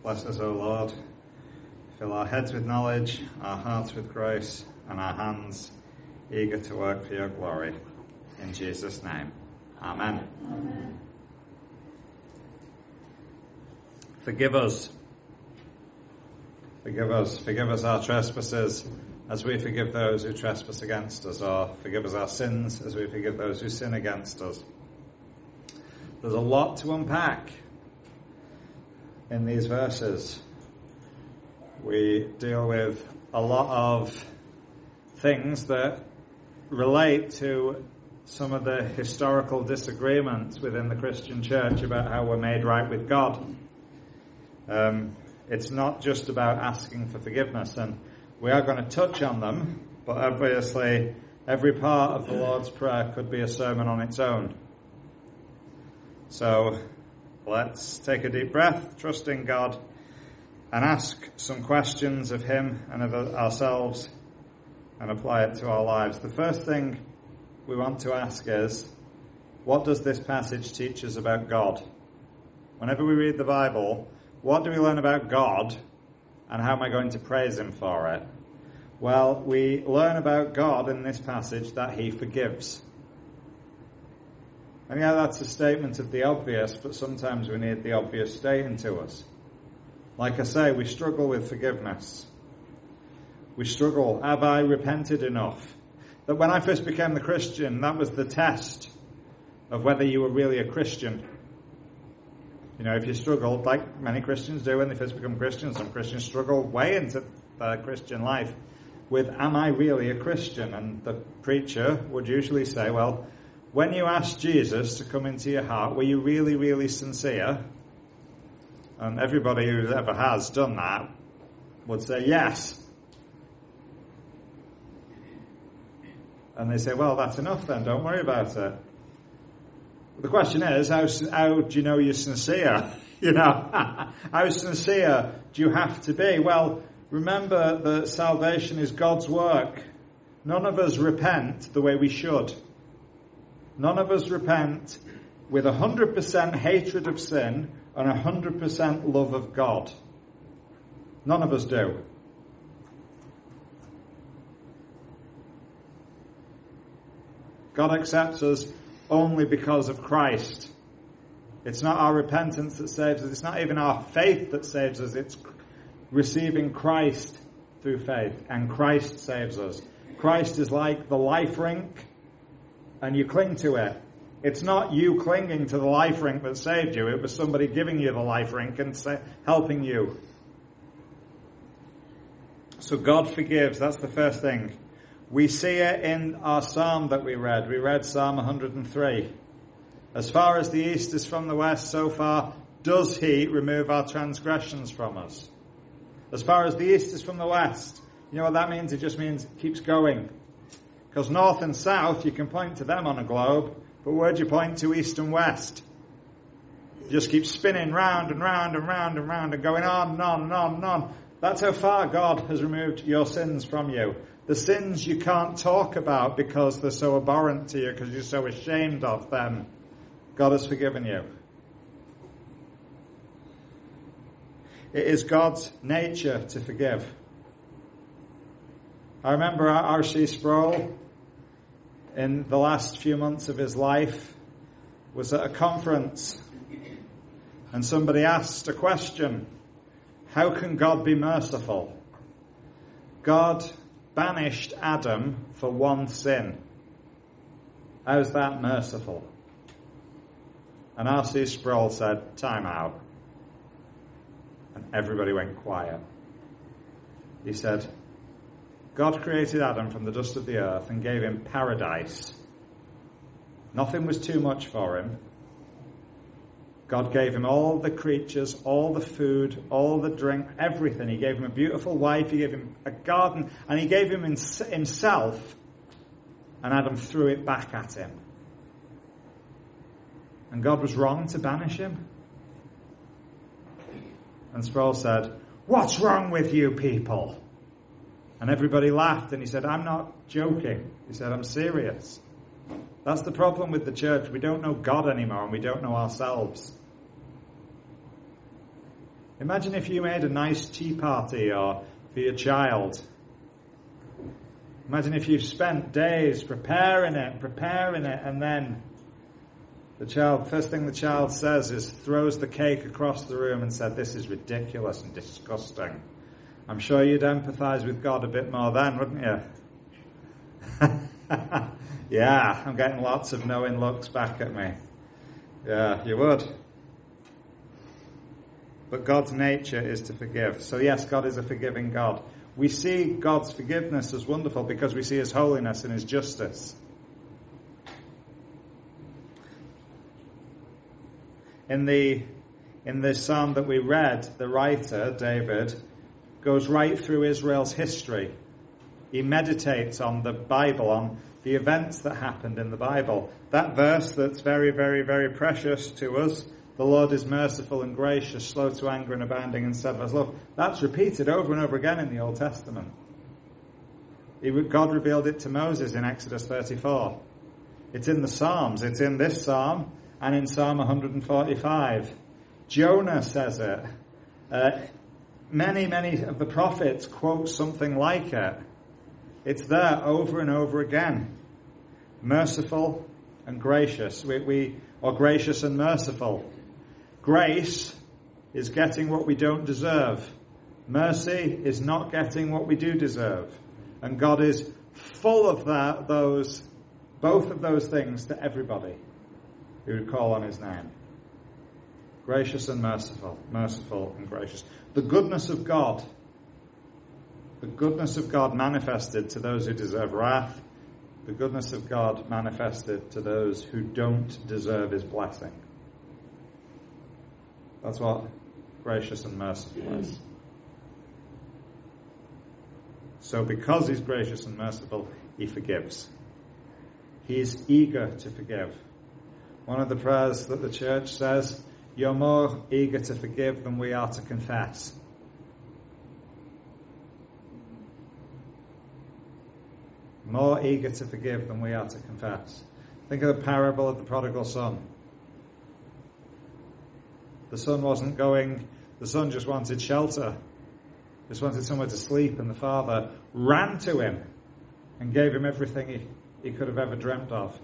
Bless us, O Lord. Fill our heads with knowledge, our hearts with grace, and our hands eager to work for your glory. In Jesus' name. Amen. Amen. Forgive us. Forgive us. Forgive us our trespasses as we forgive those who trespass against us, or forgive us our sins as we forgive those who sin against us. There's a lot to unpack in these verses. We deal with a lot of things that relate to some of the historical disagreements within the Christian church about how we're made right with God. It's not just about asking for forgiveness, and we are going to touch on them, but obviously every part of the Lord's Prayer could be a sermon on its own. So let's take a deep breath, trust in God, and ask some questions of Him and of ourselves and apply it to our lives. The first thing we want to ask is, what does this passage teach us about God? Whenever we read the Bible, what do we learn about God, and how am I going to praise Him for it? Well, we learn about God in this passage that He forgives. And yeah, that's a statement of the obvious, but sometimes we need the obvious stating to us. Like I say, we struggle with forgiveness. We struggle. Have I repented enough? That when I first became the Christian, that was the test of whether you were really a Christian. You know, if you struggled, like many Christians do when they first become Christians, some Christians struggle way into their Christian life with, am I really a Christian? And the preacher would usually say, well, when you asked Jesus to come into your heart, were you really, really sincere? And everybody who ever has done that would say yes. And they say, well, that's enough then, don't worry about it. The question is, how do you know you're sincere? You know, how sincere do you have to be? Well, remember that salvation is God's work. None of us repent the way we should. None of us repent with 100% hatred of sin and 100% love of God. None of us do. God accepts us only because of Christ. It's not our repentance that saves us. It's not even our faith that saves us. It's receiving Christ through faith. And Christ saves us. Christ is like the life rink, and you cling to it. It's not you clinging to the life rink that saved you. It was somebody giving you the life rink and helping you. So God forgives. That's the first thing. We see it in our psalm that we read. We read Psalm 103. As far as the east is from the west, so far does He remove our transgressions from us. As far as the east is from the west. You know what that means? It just means it keeps going. Because north and south, you can point to them on a globe, but where do you point to east and west? You just keep spinning round and round and round and round and going on and on and on and on. That's how far God has removed your sins from you. The sins you can't talk about because they're so abhorrent to you, because you're so ashamed of them, God has forgiven you. It is God's nature to forgive. I remember R.C. Sproul, in the last few months of his life, was at a conference, and somebody asked a question: how can God be merciful? God banished Adam for one sin. How is that merciful? And R.C. Sproul said, time out. And everybody went quiet. He said, God created Adam from the dust of the earth and gave him paradise. Nothing was too much for him. God gave him all the creatures, all the food, all the drink, everything. He gave him a beautiful wife, He gave him a garden, and He gave him himself. And Adam threw it back at him. And God was wrong to banish him. And Sproul said, what's wrong with you people? And everybody laughed, and he said, I'm not joking. He said, I'm serious. That's the problem with the church. We don't know God anymore, and we don't know ourselves. Imagine if you made a nice tea party or for your child. Imagine if you spent days preparing it, and then first thing the child says is, throws the cake across the room and said, "This is ridiculous and disgusting." I'm sure you'd empathise with God a bit more then, wouldn't you? Yeah, I'm getting lots of knowing looks back at me. Yeah, you would. But God's nature is to forgive. So yes, God is a forgiving God. We see God's forgiveness as wonderful because we see His holiness and His justice. In this psalm that we read, the writer, David, goes right through Israel's history. He meditates on the Bible, on the events that happened in the Bible. That verse that's very, very, very precious to us, "The Lord is merciful and gracious, slow to anger and abounding in steadfast love," that's repeated over and over again in the Old Testament. God revealed it to Moses in Exodus 34. It's in the Psalms. It's in this psalm and in Psalm 145. Jonah says it. Many of the prophets quote something like it. It's there over and over again. Merciful and gracious. Or gracious and merciful. Grace is getting what we don't deserve. Mercy is not getting what we do deserve. And God is full of both of those things to everybody who would call on His name. Gracious and merciful. Merciful and gracious. The goodness of God manifested to those who deserve wrath. The goodness of God manifested to those who don't deserve His blessing. That's what gracious and merciful is. So because He's gracious and merciful, He forgives. He is eager to forgive. One of the prayers that the church says, "You're more eager to forgive than we are to confess." More eager to forgive than we are to confess. Think of the parable of the prodigal son. The son just wanted shelter. Just wanted somewhere to sleep, and the father ran to him and gave him everything he could have ever dreamt of.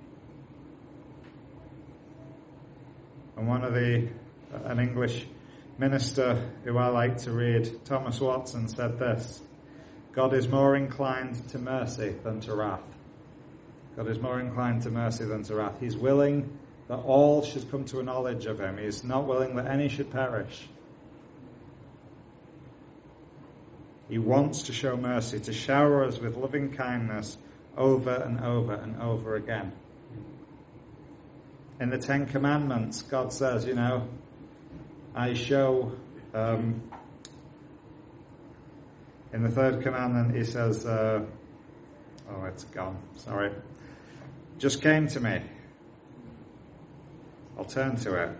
And an English minister who I like to read, Thomas Watson, said this: "God is more inclined to mercy than to wrath." God is more inclined to mercy than to wrath. He's willing that all should come to a knowledge of Him. He's not willing that any should perish. He wants to show mercy, to shower us with loving kindness over and over and over again. In the Ten Commandments, God says, I show... in the third commandment, He says... it's gone. Sorry. Just came to me. I'll turn to it.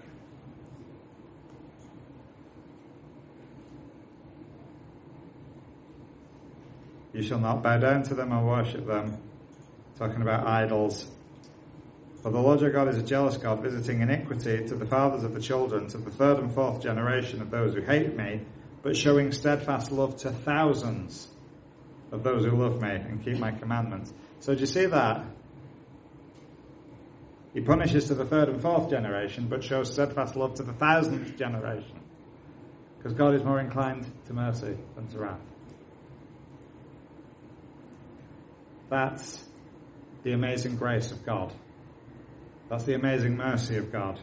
You shall not bow down to them or worship them. Talking about idols. For the Lord your God is a jealous God, visiting iniquity to the fathers of the children, to the third and fourth generation of those who hate me, but showing steadfast love to thousands of those who love me and keep my commandments. So do you see that? He punishes to the third and fourth generation, but shows steadfast love to the 1,000th generation. Because God is more inclined to mercy than to wrath. That's the amazing grace of God. That's the amazing mercy of God.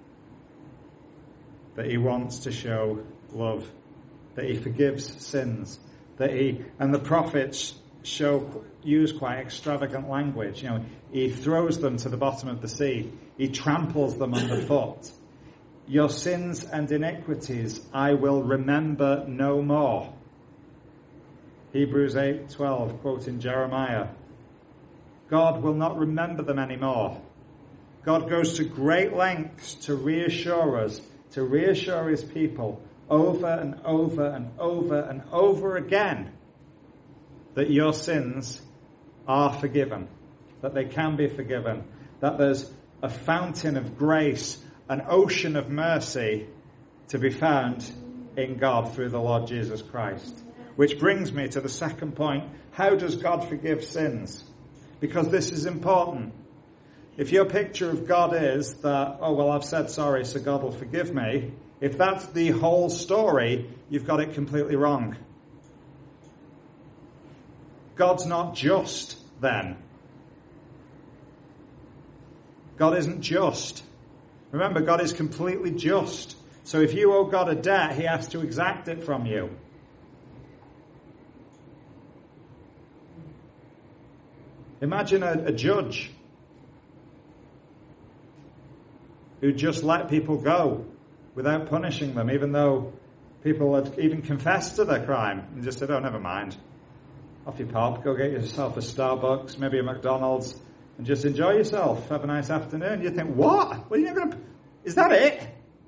That He wants to show love. That He forgives sins. And the prophets use quite extravagant language. He throws them to the bottom of the sea. He tramples them underfoot. Your sins and iniquities I will remember no more. Hebrews 8:12, quoting Jeremiah. God will not remember them anymore. God goes to great lengths to reassure us, to reassure His people over and over and over and over again that your sins are forgiven, that they can be forgiven, that there's a fountain of grace, an ocean of mercy to be found in God through the Lord Jesus Christ. Which brings me to the second point. How does God forgive sins? Because this is important. If your picture of God is that, oh, well, I've said sorry, so God will forgive me, if that's the whole story, you've got it completely wrong. God's not just then. God isn't just. Remember, God is completely just. So if you owe God a debt, he has to exact it from you. Imagine a judge who just let people go without punishing them, even though people had even confessed to their crime and just said, oh, never mind. Off you pop, go get yourself a Starbucks, maybe a McDonald's, and just enjoy yourself. Have a nice afternoon. You think, what? Well, you're not gonna... Is that it?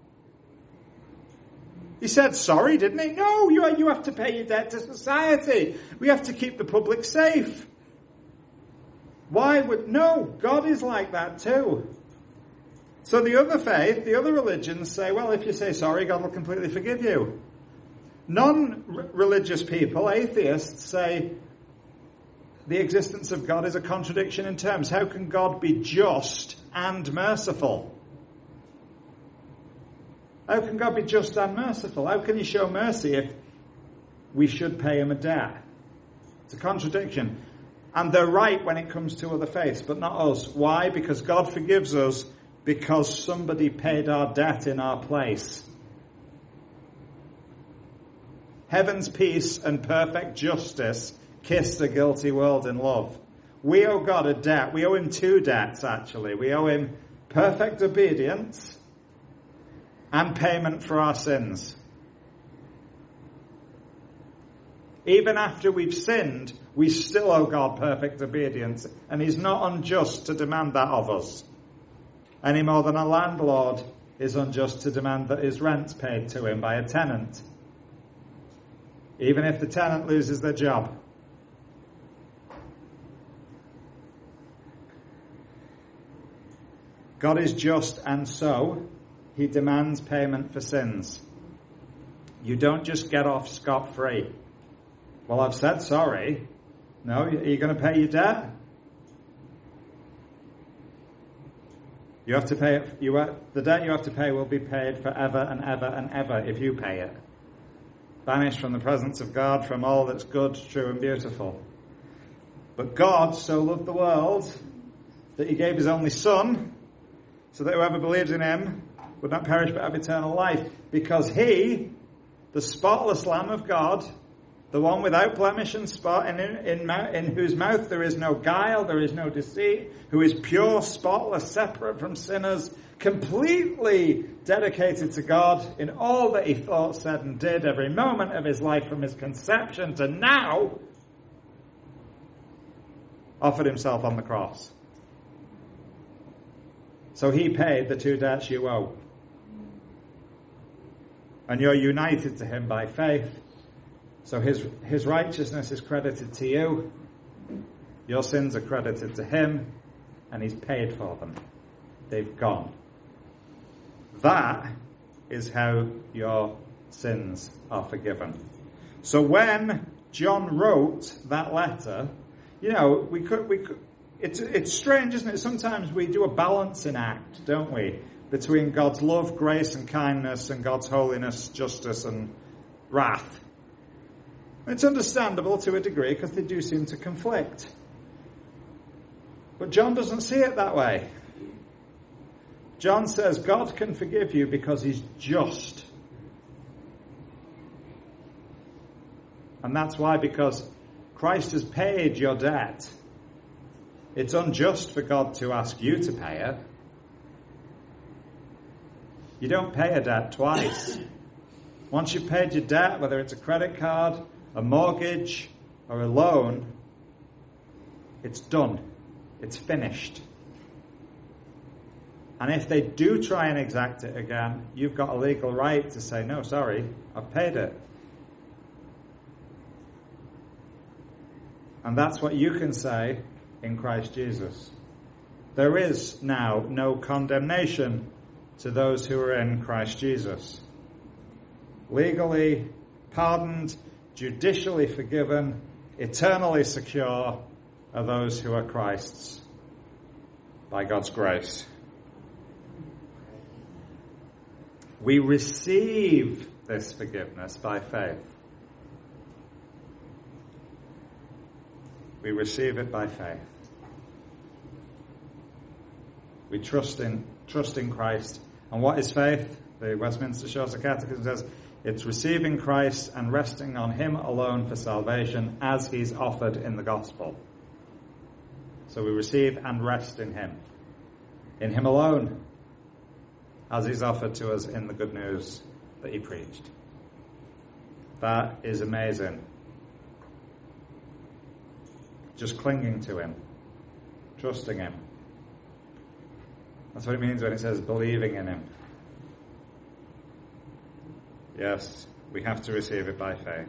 He said sorry, didn't he? No, you have to pay your debt to society. We have to keep the public safe. Why would... No, God is like that too. So the other faith, the other religions say, well, if you say sorry, God will completely forgive you. Non-religious people, atheists, say the existence of God is a contradiction in terms. How can God be just and merciful? How can God be just and merciful? How can he show mercy if we should pay him a debt? It's a contradiction. And they're right when it comes to other faiths, but not us. Why? Because God forgives us because somebody paid our debt in our place. Heaven's peace and perfect justice kiss the guilty world in love. We owe God a debt. We owe him two debts, actually. We owe him perfect obedience and payment for our sins. Even after we've sinned, we still owe God perfect obedience, and he's not unjust to demand that of us, any more than a landlord is unjust to demand that his rent's paid to him by a tenant, even if the tenant loses their job. God is just, and so he demands payment for sins. You don't just get off scot-free. Well, I've said sorry. No, are you going to pay your debt? You have to pay it. The debt you have to pay will be paid forever and ever and ever if you pay it. Banished from the presence of God, from all that's good, true, and beautiful. But God so loved the world that he gave his only Son, so that whoever believes in him would not perish but have eternal life. Because he, the spotless Lamb of God, the one without blemish and spot, and in whose mouth there is no guile, there is no deceit, who is pure, spotless, separate from sinners, completely dedicated to God in all that he thought, said, and did, every moment of his life from his conception to now, offered himself on the cross. So he paid the two debts you owe. And you're united to him by faith. So his righteousness is credited to you. Your sins are credited to him. And he's paid for them. They've gone. That is how your sins are forgiven. So when John wrote that letter, we could. It's strange, isn't it? Sometimes we do a balancing act, don't we? Between God's love, grace, and kindness, and God's holiness, justice, and wrath. It's understandable to a degree because they do seem to conflict. But John doesn't see it that way. John says God can forgive you because he's just. And that's why, because Christ has paid your debt. It's unjust for God to ask you to pay it. You don't pay a debt twice. Once you've paid your debt, whether it's a credit card, a mortgage, or a loan, it's done. It's finished. And if they do try and exact it again, you've got a legal right to say, no, sorry, I've paid it. And that's what you can say in Christ Jesus. There is now no condemnation to those who are in Christ Jesus. legally pardoned, judicially forgiven, eternally secure are those who are Christ's by God's grace. We receive this forgiveness by faith. We receive it by faith. We trust in Christ. And what is faith? The Westminster Shorter Catechism says, it's receiving Christ and resting on him alone for salvation as he's offered in the gospel. So we receive and rest in him alone, as he's offered to us in the good news that he preached. That is amazing. Just clinging to him, trusting him. That's what it means when it says believing in him. Yes, we have to receive it by faith.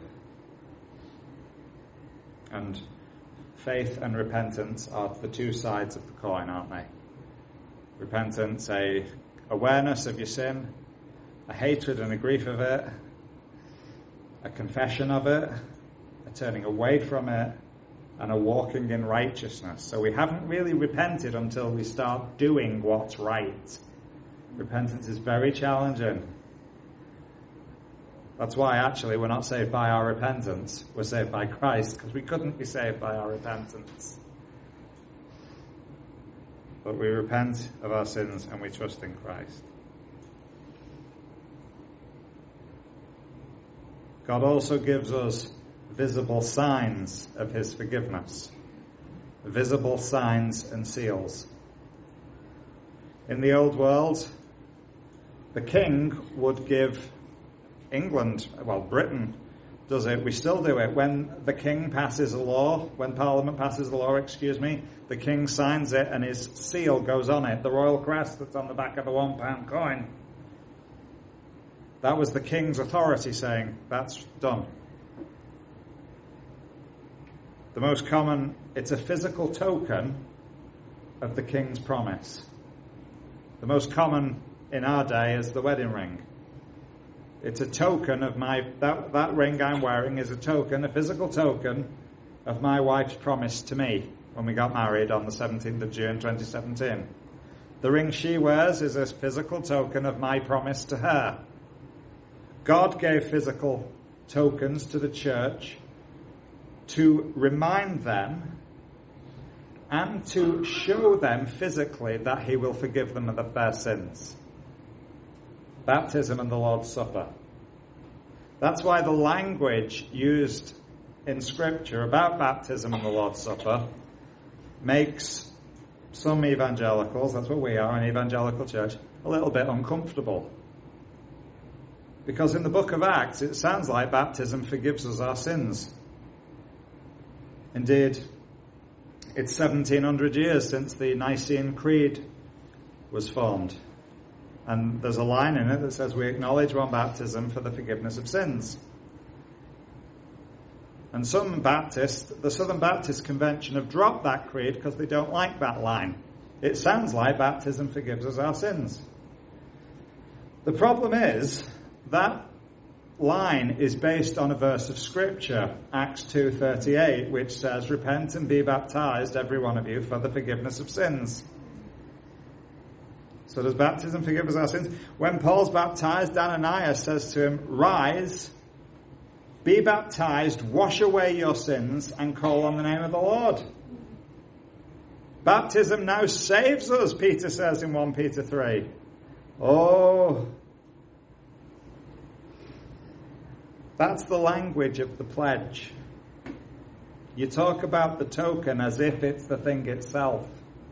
And faith and repentance are the two sides of the coin, aren't they? Repentance, a awareness of your sin, a hatred and a grief of it, a confession of it, a turning away from it, and a walking in righteousness. So we haven't really repented until we start doing what's right. Repentance is very challenging. That's why actually we're not saved by our repentance. We're saved by Christ, because we couldn't be saved by our repentance. But we repent of our sins and we trust in Christ. God also gives us visible signs of his forgiveness. Visible signs and seals. In the old world, the king would give Britain does it, we still do it. When the king passes a law, when Parliament passes a law, the king signs it and his seal goes on it, the royal crest that's on the back of a £1 coin. That was the king's authority saying, that's done. The most common, it's a physical token of the king's promise. The most common in our day is the wedding ring. It's a token of that ring I'm wearing is a physical token of my wife's promise to me when we got married on the 17th of June 2017. The ring she wears is a physical token of my promise to her. God gave physical tokens to the church to remind them and to show them physically that he will forgive them of their sins. Baptism and the Lord's Supper. That's why the language used in Scripture about baptism and the Lord's Supper makes some evangelicals, that's what we are, an evangelical church, a little bit uncomfortable. Because in the book of Acts, it sounds like baptism forgives us our sins. Indeed, it's 1700 years since the Nicene Creed was formed. And there's a line in it that says we acknowledge one baptism for the forgiveness of sins. And some Baptists, the Southern Baptist Convention, have dropped that creed because they don't like that line. It sounds like baptism forgives us our sins. The problem is that line is based on a verse of Scripture, Acts 2:38, which says, "Repent and be baptized, every one of you, for the forgiveness of sins." So does baptism forgive us our sins? When Paul's baptized, Ananias says to him, "Rise, be baptized, wash away your sins, and call on the name of the Lord." Baptism now saves us, Peter says in 1 Peter 3. Oh, that's the language of the pledge. You talk about the token as if it's the thing itself.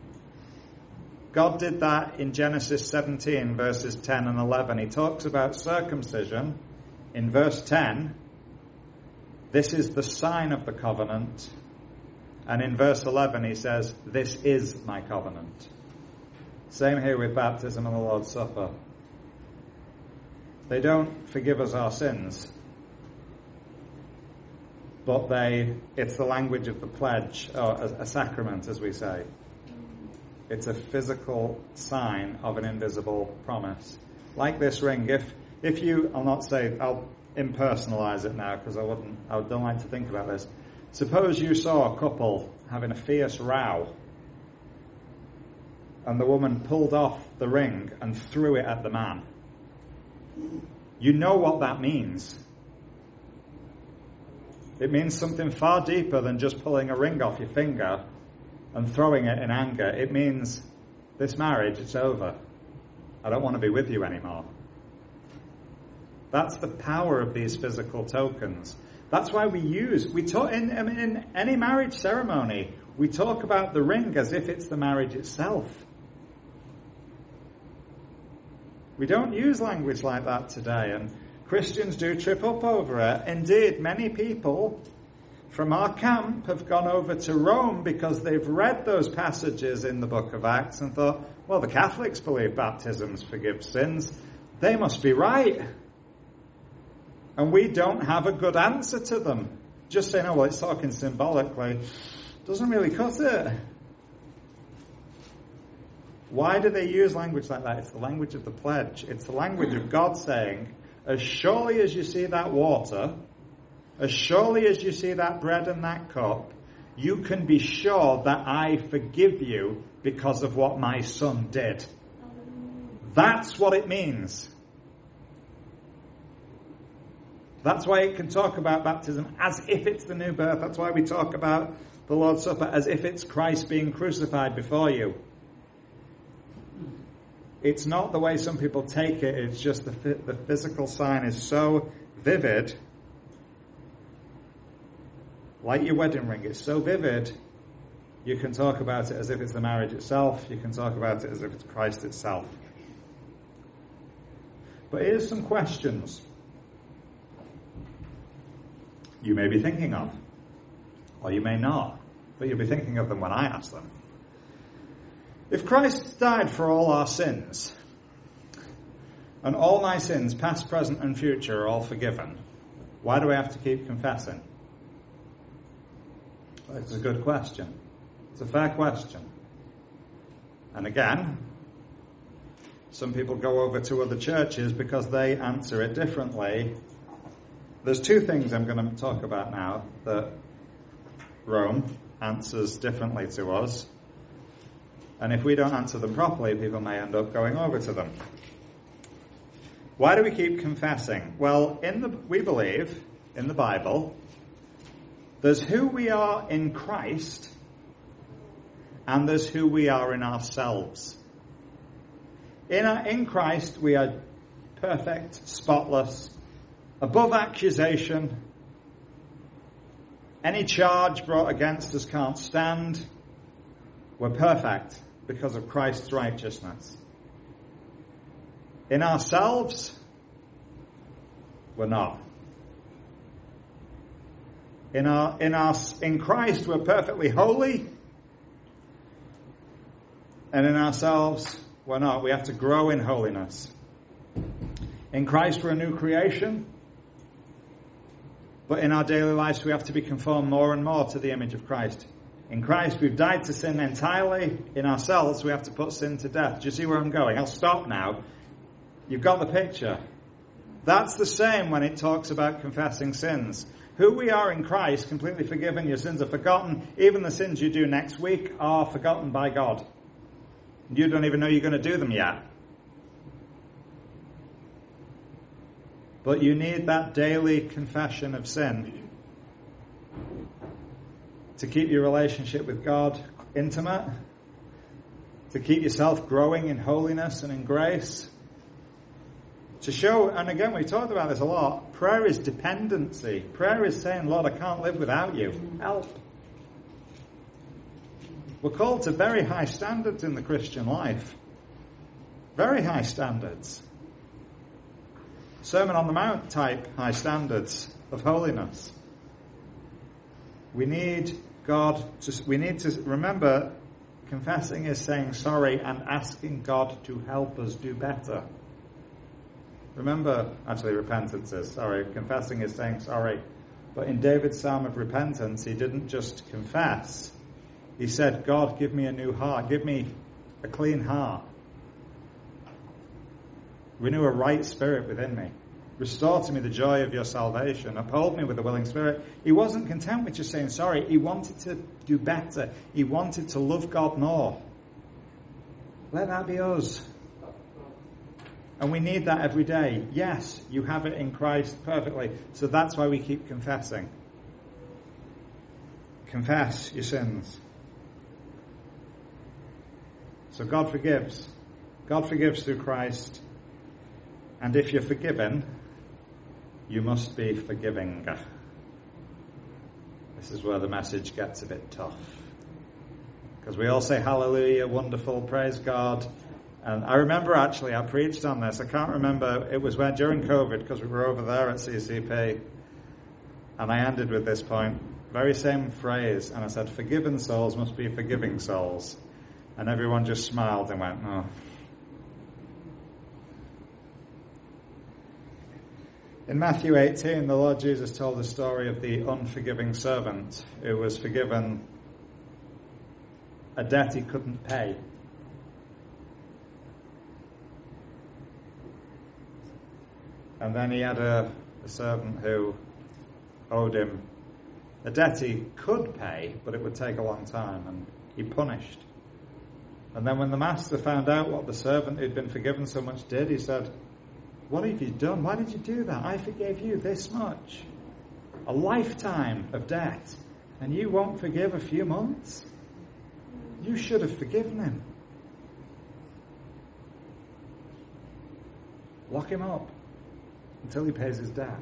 God did that in Genesis 17, verses 10 and 11. He talks about circumcision in verse 10. This is the sign of the covenant. And in verse 11 he says, this is my covenant. Same here with baptism and the Lord's Supper. They don't forgive us our sins, but it's the language of the pledge, or a sacrament, as we say. It's a physical sign of an invisible promise. Like this ring, if you, I'll impersonalize it now because I don't like to think about this. Suppose you saw a couple having a fierce row and the woman pulled off the ring and threw it at the man. You know what that means. It means something far deeper than just pulling a ring off your finger and throwing it in anger. It means, this marriage, it's over. I don't want to be with you anymore. That's the power of these physical tokens. That's why we talk in any marriage ceremony, we talk about the ring as if it's the marriage itself. We don't use language like that today, and Christians do trip up over it. Indeed, many people from our camp have gone over to Rome because they've read those passages in the book of Acts and thought, well, the Catholics believe baptisms forgive sins. They must be right. And we don't have a good answer to them. Just saying, oh, well, it's talking symbolically, doesn't really cut it. Why do they use language like that? It's the language of the pledge. It's the language of God saying, as surely as you see that water, as surely as you see that bread and that cup, you can be sure that I forgive you because of what my son did. That's what it means. That's why it can talk about baptism as if it's the new birth. That's why we talk about the Lord's Supper as if it's Christ being crucified before you. It's not the way some people take it. It's just the physical sign is so vivid. Like your wedding ring, it's so vivid, you can talk about it as if it's the marriage itself. You can talk about it as if it's Christ itself. But here's some questions you may be thinking of, or you may not, but you'll be thinking of them when I ask them. If Christ died for all our sins, and all my sins, past, present, and future, are all forgiven, why do I have to keep confessing? Well, it's a good question. It's a fair question. And again, some people go over to other churches because they answer it differently. There's two things I'm going to talk about now that Rome answers differently to us. And if we don't answer them properly, people may end up going over to them. Why do we keep confessing? Well, we believe in the Bible there's who we are in Christ and there's who we are in ourselves. In Christ we are perfect, spotless, above accusation. Any charge brought against us can't stand. We're perfect because of Christ's righteousness. In ourselves, we're not. In Christ, we're perfectly holy. And in ourselves, we're not. We have to grow in holiness. In Christ, we're a new creation. But in our daily lives, we have to be conformed more and more to the image of Christ. In Christ, we've died to sin entirely. In ourselves, we have to put sin to death. Do you see where I'm going? I'll stop now. You've got the picture. That's the same when it talks about confessing sins. Who we are in Christ, completely forgiven, your sins are forgotten. Even the sins you do next week are forgotten by God. You don't even know you're going to do them yet. But you need that daily confession of sin to keep your relationship with God intimate, to keep yourself growing in holiness and in grace. To show, and again, we've talked about this a lot, prayer is dependency. Prayer is saying, Lord, I can't live without you. Help. We're called to very high standards in the Christian life. Very high standards. Sermon on the Mount type high standards of holiness. We need to remember, confessing is saying sorry and asking God to help us do better. Remember, actually, repentance is sorry. Confessing is saying sorry. But in David's psalm of repentance, he didn't just confess. He said, God, give me a new heart. Give me a clean heart. Renew a right spirit within me. Restore to me the joy of your salvation. Uphold me with a willing spirit. He wasn't content with just saying sorry. He wanted to do better. He wanted to love God more. Let that be us. And we need that every day. Yes, you have it in Christ perfectly. So that's why we keep confessing. Confess your sins. So God forgives. God forgives through Christ. And if you're forgiven, you must be forgiving. This is where the message gets a bit tough. Because we all say hallelujah, wonderful, praise God. And I remember actually, I preached on this. I can't remember. It was during COVID, because we were over there at CCP. And I ended with this point. Very same phrase. And I said, forgiven souls must be forgiving souls. And everyone just smiled and went, oh. In Matthew 18, the Lord Jesus told the story of the unforgiving servant who was forgiven a debt he couldn't pay. And then he had a servant who owed him a debt he could pay, but it would take a long time, and he punished. And then when the master found out what the servant who'd been forgiven so much did, he said, what have you done? Why did you do that? I forgave you this much. A lifetime of debt. And you won't forgive a few months? You should have forgiven him. Lock him up until he pays his debt.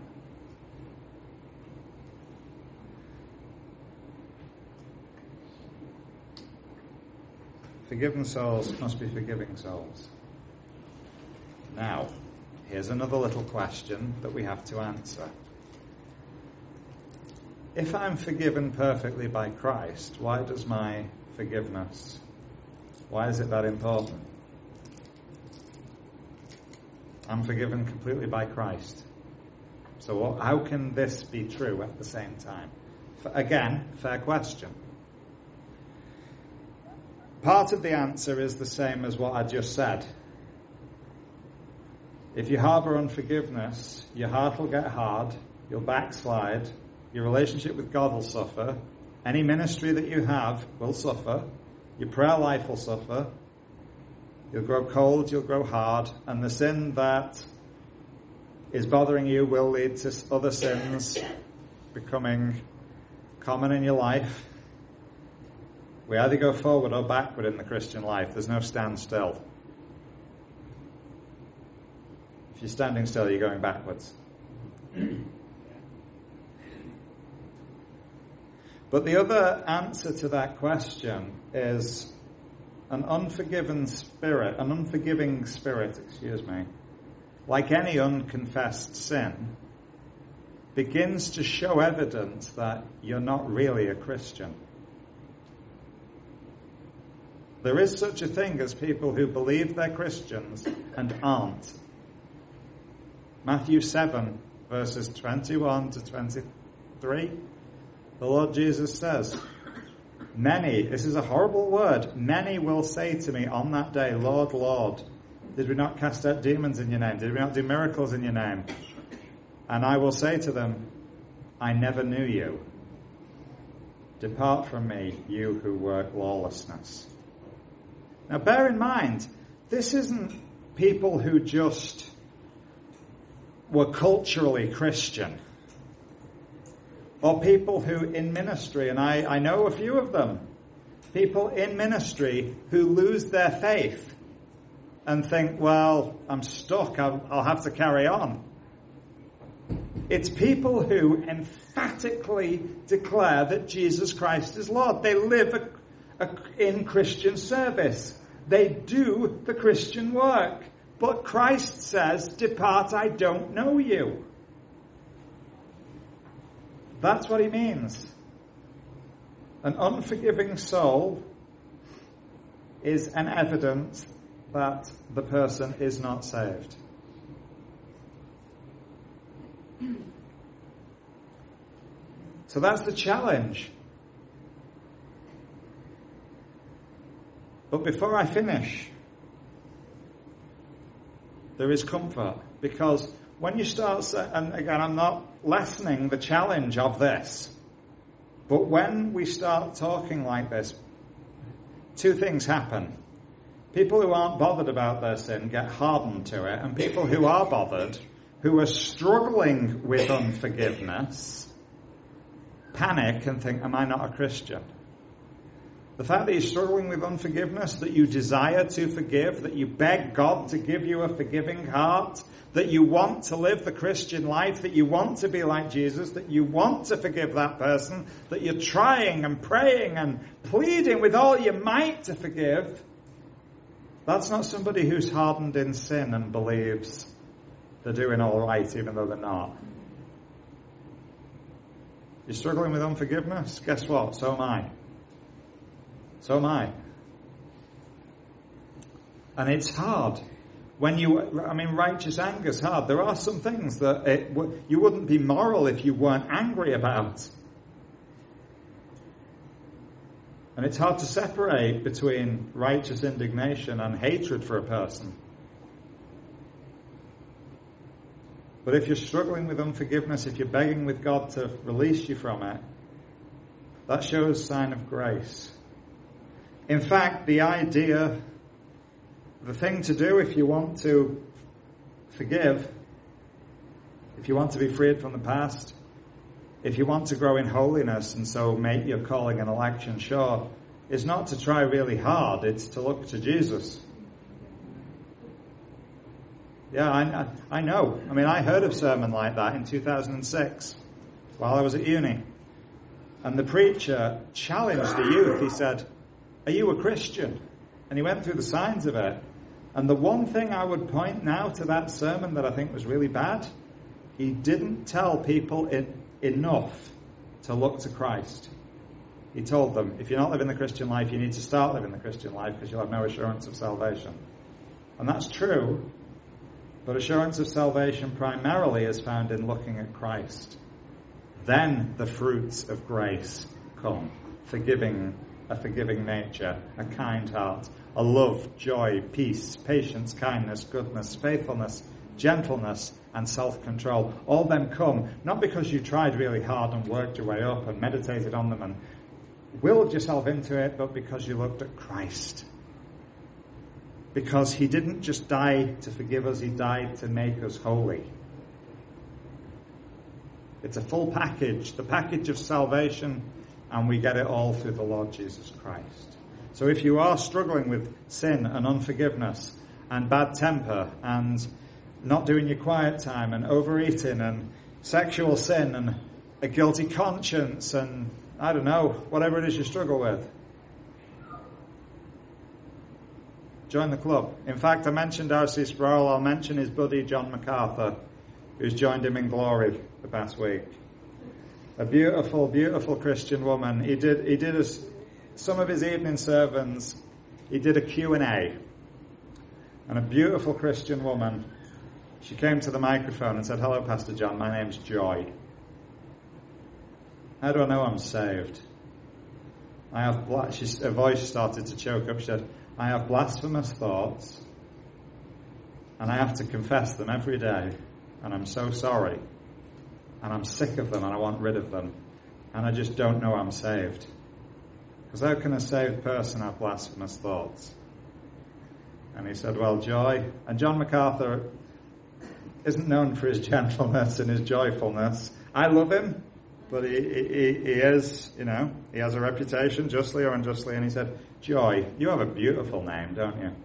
Forgiven souls must be forgiving souls. Now, here's another little question that we have to answer. If I'm forgiven perfectly by Christ, why does my forgiveness, why is it that important? I'm forgiven completely by Christ. So how can this be true at the same time? Again, fair question. Part of the answer is the same as what I just said. If you harbour unforgiveness, your heart will get hard, you'll backslide, your relationship with God will suffer, any ministry that you have will suffer, your prayer life will suffer, you'll grow cold, you'll grow hard, and the sin that is bothering you will lead to other sins becoming common in your life. We either go forward or backward in the Christian life. There's no standstill. If you're standing still, you're going backwards. But the other answer to that question is an unforgiving spirit, like any unconfessed sin, begins to show evidence that you're not really a Christian. There is such a thing as people who believe they're Christians and aren't. Matthew 7, verses 21 to 23, the Lord Jesus says, many, this is a horrible word, many will say to me on that day, Lord, Lord, did we not cast out demons in your name? Did we not do miracles in your name? And I will say to them, I never knew you. Depart from me, you who work lawlessness. Now bear in mind, this isn't people who just were culturally Christian, or people who in ministry, and I know a few of them, people in ministry who lose their faith and think, well, I'm stuck, I'll have to carry on. It's people who emphatically declare that Jesus Christ is Lord. They live in Christian service. They do the Christian work. But Christ says, depart, I don't know you. That's what he means. An unforgiving soul is an evidence that the person is not saved. So that's the challenge. But before I finish, there is comfort, because when you start, and again, I'm not lessening the challenge of this, but when we start talking like this, two things happen. People who aren't bothered about their sin get hardened to it, and people who are bothered, who are struggling with unforgiveness, panic and think, am I not a Christian? The fact that you're struggling with unforgiveness, that you desire to forgive, that you beg God to give you a forgiving heart, that you want to live the Christian life, that you want to be like Jesus, that you want to forgive that person, that you're trying and praying and pleading with all your might to forgive, that's not somebody who's hardened in sin and believes they're doing all right even though they're not. You're struggling with unforgiveness? Guess what? So am I. So am I. And it's hard. Righteous anger is hard. There are some things that you wouldn't be moral if you weren't angry about. And it's hard to separate between righteous indignation and hatred for a person. But if you're struggling with unforgiveness, if you're begging with God to release you from it, that shows a sign of grace. In fact, the thing to do if you want to forgive, if you want to be freed from the past, if you want to grow in holiness and so make your calling and election sure, is not to try really hard, it's to look to Jesus. Yeah, I know. I heard a sermon like that in 2006 while I was at uni. And the preacher challenged the youth. He said, are you a Christian? And he went through the signs of it. And the one thing I would point now to that sermon that I think was really bad, he didn't tell people enough to look to Christ. He told them, if you're not living the Christian life, you need to start living the Christian life because you'll have no assurance of salvation. And that's true, but assurance of salvation primarily is found in looking at Christ. Then the fruits of grace come. A forgiving nature, a kind heart, a love, joy, peace, patience, kindness, goodness, faithfulness, gentleness, and self-control. All them come, not because you tried really hard and worked your way up and meditated on them and willed yourself into it, but because you looked at Christ. Because he didn't just die to forgive us, he died to make us holy. It's a full package, the package of salvation, and we get it all through the Lord Jesus Christ. So if you are struggling with sin and unforgiveness and bad temper and not doing your quiet time and overeating and sexual sin and a guilty conscience and, I don't know, whatever it is you struggle with, join the club. In fact, I mentioned R.C. Sproul. I'll mention his buddy John MacArthur, who's joined him in glory the past week. A beautiful, beautiful Christian woman. He did some of his evening sermons. He did a Q&A. And a beautiful Christian woman, she came to the microphone and said, hello, Pastor John, my name's Joy. How do I know I'm saved? Her voice started to choke up. She said, I have blasphemous thoughts, and I have to confess them every day, and I'm so sorry, and I'm sick of them, and I want rid of them, and I just don't know I'm saved. Because how can a saved person have blasphemous thoughts? And he said, well, Joy, and John MacArthur isn't known for his gentleness and his joyfulness. I love him, but he is, he has a reputation, justly or unjustly, and he said, Joy, you have a beautiful name, don't you?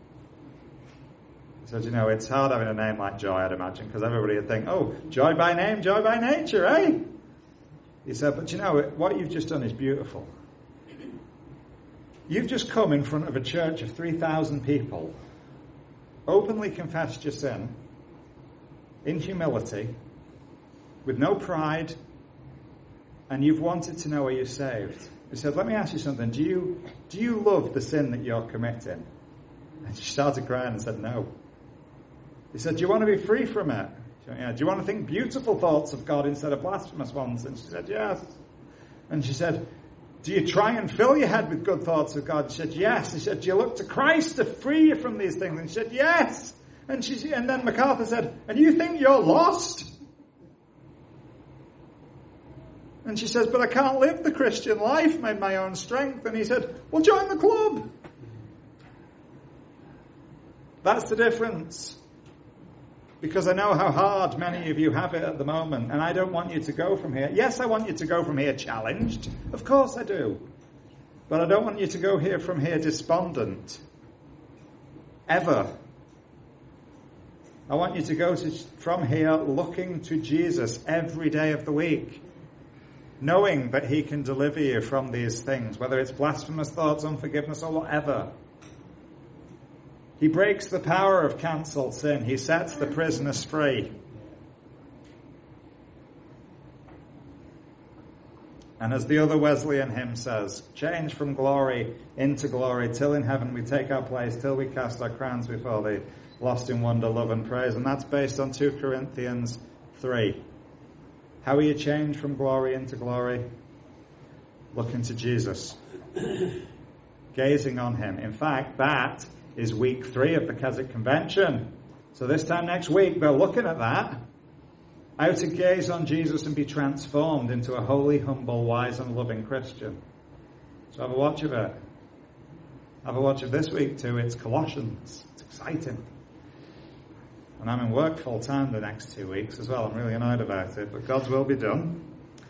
He said, it's hard having a name like Joy, I'd imagine, because everybody would think, oh, joy by name, joy by nature, eh? He said, but what you've just done is beautiful. You've just come in front of a church of 3,000 people, openly confessed your sin, in humility, with no pride, and you've wanted to know are you saved. He said, let me ask you something. Do you love the sin that you're committing? And she started crying and said, no. He said, do you want to be free from it? She went, yeah. Do you want to think beautiful thoughts of God instead of blasphemous ones? And she said, yes. And she said, do you try and fill your head with good thoughts of God? She said, yes. He said, do you look to Christ to free you from these things? And she said, yes. And then MacArthur said, and you think you're lost? And she says, but I can't live the Christian life in my own strength. And he said, well, join the club. That's the difference. Because I know how hard many of you have it at the moment, and I don't want you to go from here. Yes, I want you to go from here challenged. Of course I do. But I don't want you to go from here despondent. Ever. I want you to go from here looking to Jesus every day of the week, knowing that he can deliver you from these things, whether it's blasphemous thoughts, unforgiveness, or whatever. He breaks the power of cancelled sin. He sets the prisoners free. And as the other Wesleyan hymn says, change from glory into glory, till in heaven we take our place, till we cast our crowns before thee, lost in wonder, love and praise. And that's based on 2 Corinthians 3. How are you changed from glory into glory? Looking to Jesus. Gazing on him. In fact, that is week 3 of the Keswick Convention. So this time next week, they're looking at that. How to gaze on Jesus and be transformed into a holy, humble, wise and loving Christian. So have a watch of it. Have a watch of this week too. It's Colossians. It's exciting. And I'm in work full time the next 2 weeks as well. I'm really annoyed about it, but God's will be done.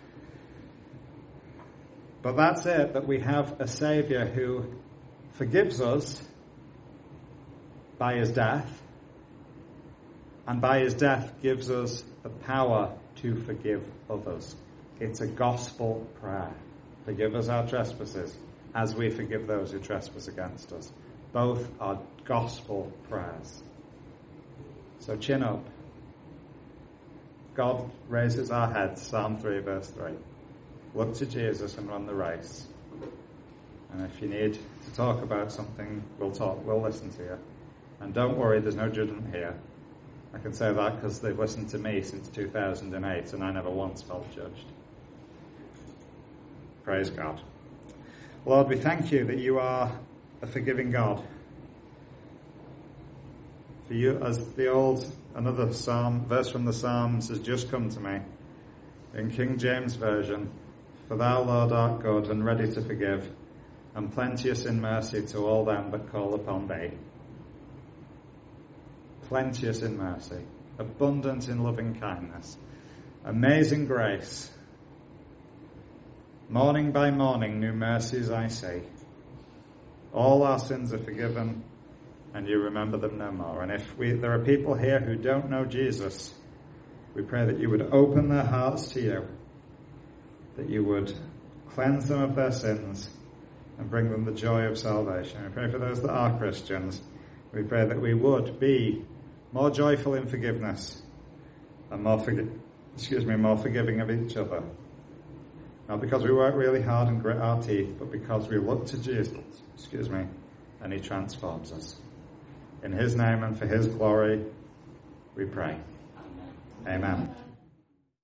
But that's it, that we have a Saviour who forgives us by his death, and by his death gives us the power to forgive others. It's a gospel prayer. Forgive us our trespasses as we forgive those who trespass against us. Both are gospel prayers. So chin up. God raises our heads, Psalm 3 verse 3. Look to Jesus and run the race. And if you need to talk about something, we'll talk, we'll listen to you. And don't worry, there's no judgment here. I can say that because they've listened to me since 2008 and I never once felt judged. Praise God. Lord, we thank you that you are a forgiving God. For you, as another psalm, verse from the Psalms has just come to me in King James Version. For thou, Lord, art good and ready to forgive, and plenteous in mercy to all them that call upon thee. Plenteous in mercy, abundant in loving kindness, amazing grace. Morning by morning new mercies I see. All our sins are forgiven, and you remember them no more. And if there are people here who don't know Jesus, we pray that you would open their hearts to you, that you would cleanse them of their sins and bring them the joy of salvation. We pray for those that are Christians. We pray that we would be more joyful in forgiveness and more forgiving of each other. Not because we work really hard and grit our teeth, but because we look to Jesus, and he transforms us. In his name and for his glory, we pray. Amen.